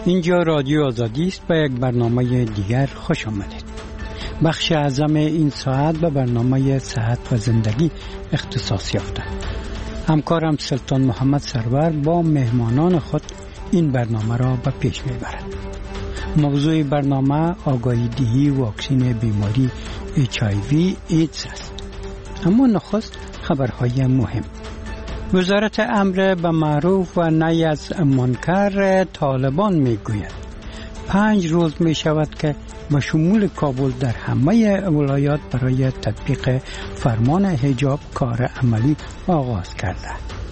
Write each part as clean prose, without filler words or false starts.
اینجا رادیو آزادی است و یک برنامه دیگر خوش آمدید. بخش اعظم این ساعت به برنامه صحت و زندگی اختصاص یافته. همکارم سلطان محمد سرور با مهمانان خود این برنامه را به پیش میبرد. موضوع برنامه آگاهی دهی واکسن بیماری HIV ایدز است. اما نخست خبرهای مهم. وزارت امر به معروف و نهی از منکر طالبان میگوید 5 روز می شود که به شمول کابل در همه ولایات برای تطبیق فرمان حجاب کار عملی آغاز کرده.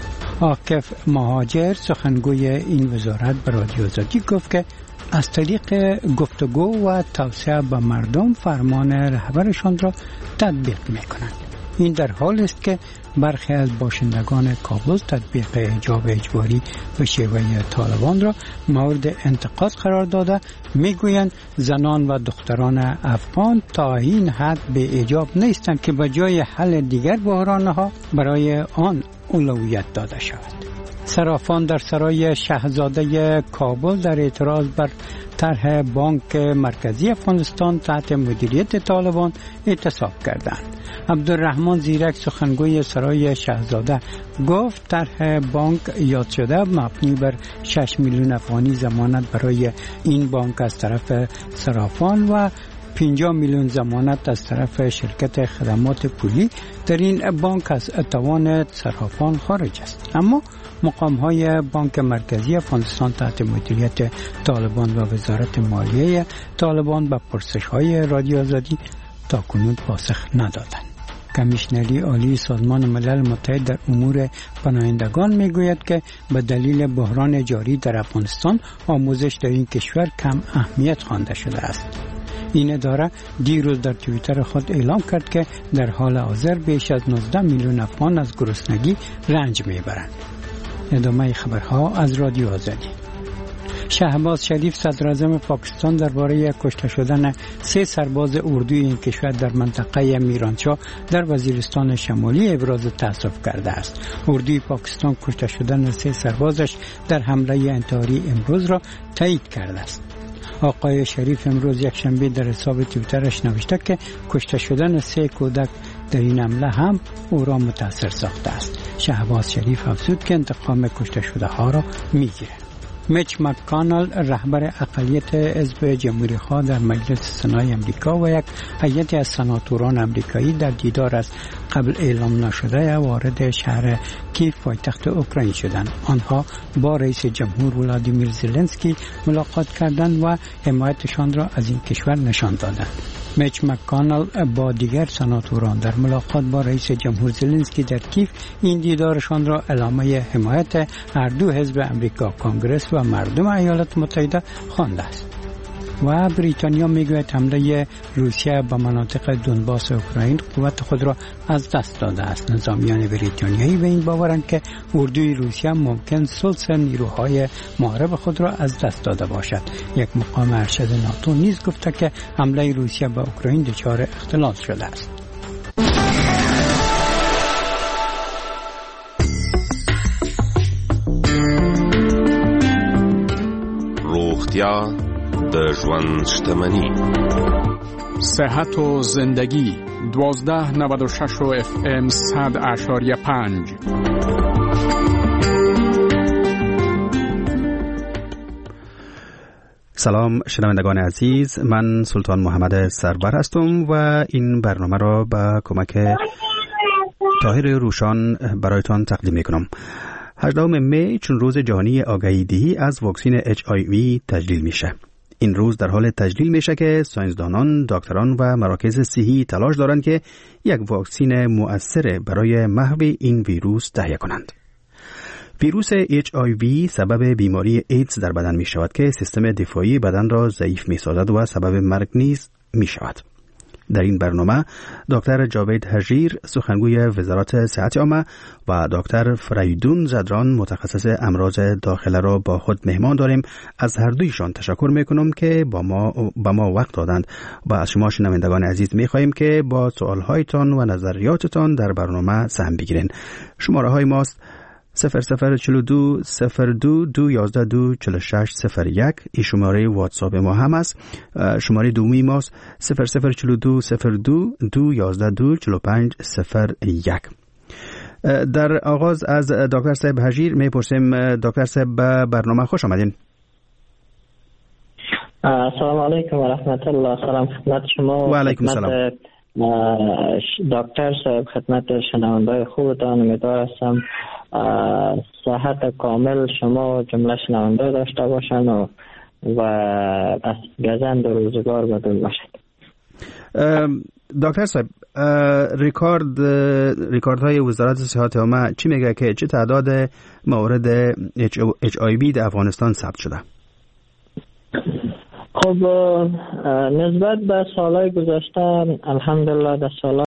عاکف مهاجر سخنگوی این وزارت به رادیو آزادی گفت که از طریق گفتگو و توصیه به مردم فرمان رهبرشان را تطبیق میکنند. این در حال است که برخی از باشندگان کابل تطبیق حجاب اجباری به شیوه طالبان را مورد انتقاد قرار داده. میگویند زنان و دختران افغان تا این حد به حجاب نیستند که به جای حل دیگر بحرانها برای آن اولویت داده شود. صرافان در سرای شاهزاده کابل در اعتراض بر طرح بانک مرکزی افغانستان تحت مدیریت طالبان اعتصاب کردند. عبدالرحمن زیرک سخنگوی سرای شاهزاده گفت طرح بانک یاد شده مبنی بر 6 میلیون افغانی ضمانت برای این بانک از طرف صرافان و 50 میلیون ضمانت از طرف شرکت خدمات پولی در این بانک از توان صرافان خارج است. اما مقام‌های بانک مرکزی افغانستان تحت مدیریت طالبان و وزارت مالیه طالبان به پرسش‌های رادیو آزادی تاکنون پاسخ ندادند. کمیشنری عالی سازمان ملل متحد در امور پناهندگان میگوید که به دلیل بحران جاری در افغانستان آموزش در این کشور کم اهمیت خوانده شده است. این اداره دیروز در توییتر خود اعلام کرد که در حال حاضر بیش از 19 میلیون افغان از گرسنگی رنج میبرند. ادامه خبرها از رادیو آزادی. شهباز شریف صدراعظم پاکستان درباره کشته شدن 3 سرباز اردوی این کشور در منطقه میرانشاه در وزیرستان شمالی ابراز تأسف کرده است. اردوی پاکستان کشته شدن 3 سربازش در حمله انتحاری امروز را تایید کرده است. آقای شریف امروز یک شنبه در حساب توییترش نوشته که کشته شدن 3 کودک در این حمله هم او را متاثر ساخته است. شهباز شریف افزود که انتقام کشته شده ها را میگیرد. میچ مک‌کانل رهبر اقلیت حزب جمهوری‌خواه در مجلس سنای امریکا و یک هیئت از سناتوران امریکایی در دیدار از قبل اعلام نشده وارد شهر کیف پایتخت اوکراین شدند. آنها با رئیس جمهور ولادیمیر زلنسکی ملاقات کردند و حمایتشان را از این کشور نشان دادند. میچ مک‌کانل با دیگر سناتوران در ملاقات با رئیس جمهور زلنسکی در کیف این دیدارشان را علامه حمایت هر دو حزب امریکا کانگرس و مردم ایالات متحده خوانده است. و بریتانیا میگوید حمله روسیه به مناطق دونباس اوکراین قوت خود را از دست داده است. نظامیان بریتانیایی به این باورند که اردوی روسیه ممکن ثلث نیروهای محارب خود را از دست داده باشد. یک مقام ارشد ناتو نیز گفته که حمله روسیه به اوکراین دچار اختلال شده است. روغتیا د ژوند شتمني. صحت و زندگی 1296 و FM 100.5. سلام شنوندگان عزیز، من سلطان محمد سرور هستم و این برنامه را با کمک طاهر روشان برایتان تقدیم میکنم. 18 می چون روز جهانی آگاهی دهی از واکسن HIV تجلیل میشه. این روز در حال تجلیل میشه که ساینسدانان، دکتران و مراکز صحی تلاش دارند که یک واکسن مؤثر برای محو این ویروس تهیه کنند. ویروس HIV سبب بیماری ایدز در بدن می شود که سیستم دفاعی بدن را ضعیف می سازد و سبب مرگ نیز می شود. در این برنامه دکتر جاوید هژیر سخنگوی وزارت صحت عامه و دکتر فریدون زدران متخصص امراض داخله را با خود مهمان داریم. از هر دویشان تشکر میکنم که با ما وقت دادند و از شما شنوندگان عزیز میخواهیم که با سوالهایتان و نظریاتتان در برنامه سهم بگیرین. شماره های ماست 0042 02 211 246 01. این شماره واتساپ ما هم است. شماره دومی ماست 0042 02 211 245 01. در آغاز از دکتر صاحب هجیر میپرسیم. دکتر صاحب به برنامه خوش آمدین. السلام علیکم و رحمت الله. سلام خدمت شما و علیکم السلام دکتر صاحب، خدمت شنوندای خوبتان. امیدوار هستم صحت کامل شما جمله شنونده داشته باشن و از گزند روزگار بدون باشد. دکتر صاحب، ریکاردهای وزارت صحت عامه چی میگه که چه تعداد موارد HIV در افغانستان ثبت شده؟ خب نسبت به سالهای گذشته الحمدلله در سال